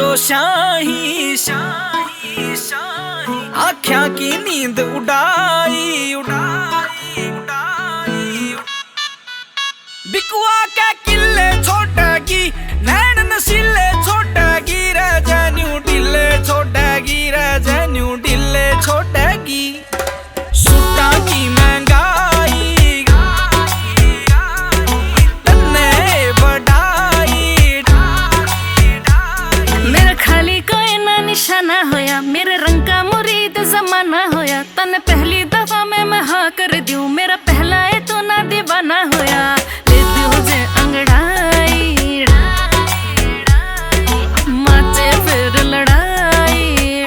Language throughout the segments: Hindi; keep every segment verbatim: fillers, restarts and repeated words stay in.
जो शाही शाही शाही आँखों की नींद उड़ाई उड़ाई उड़ाई। बिकुआ के किले छोटेगी नैन नशीले छोटेगी रजन्यू ढीले छोटेगी रजन्यू ढीले छोटेगी। सूटा की महंगाई तन्ने बढ़ाई। मेरा खाली कोई ना निशाना होया मेरे रंग का मुरीद जमाना होया। तन पहली दफा में मैं हाँ कर दूं मेरा पहला है तो ना दीवाना होया। ले तुझे अंगड़ाई माचे फिर लड़ाई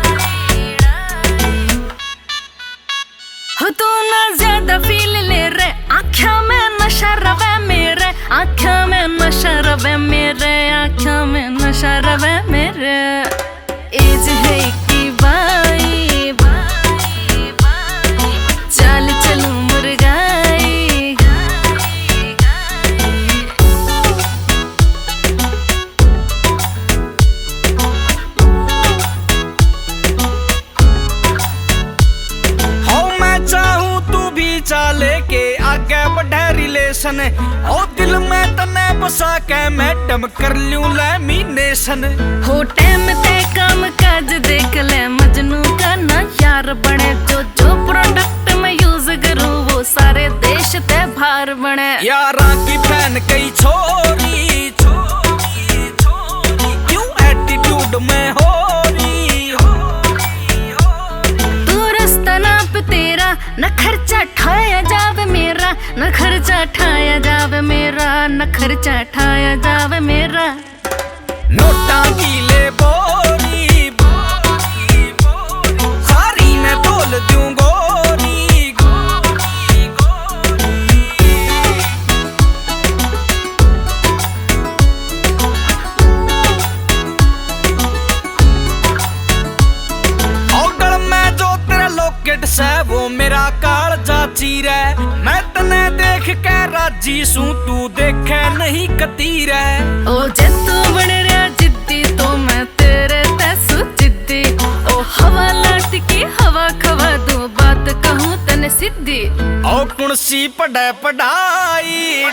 हो तू ना ज्यादा फील ले रे आँखों में नशा रवे मेरे आँखों में नशा रवे मेरे आँखों में नशा रवे मेरे। एज है की बाई चाल चलूं मुर्गाई। हो मैं चाहूं तू भी चाले के आगे बढ़े रिलेशन। ओ दिल में तने बसा के मैडम कर लूं लैमिनेशन। हो टाइम ते काम काज देख ले मजनू का ना यार बने। जो जो प्रोडक्ट मैं यूज करूं वो सारे देश ते भार बने। यारा की फैन कई छोरी छोरी छोरी क्यों एटीट्यूड में हो रही हो रही हो। तू रास्ता नाप तेरा न खर्चा ठाया जावे मेरा न खर्चा ठाया जावे मेरा न खर्चा ठाया जावे मेरा। नोटा की ले बोरी बोरी बोरी सारी मैं तोल दूं गोरी गोरी गोरी। ऑर्डर में जो तेरा लॉकेट से वो मेरा काल जाची रे। मैं तने देख के राजी सू तू देखे नहीं कती रे। ओ जे तू बन रहा जिद्दी तो मैं तेरे तैसू जिद्दी। ओ हवा लाट की हवा खवा दो बात कहूँ तने सिद्धि। ओ कुणसी पढ़े पढ़ाई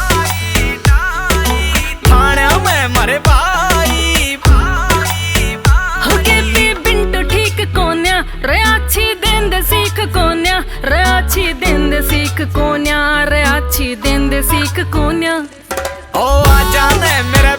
थाने में मरे भाई भाई भाई। हो के पी बिंटू ठीक कोन्या रे अच्छी दिन दे सीख कोन्या रे अच्छी दिन दे सीख कोन्या रे अच्छी दिन दे सीख कोन्या। ओ आ जाने मेरे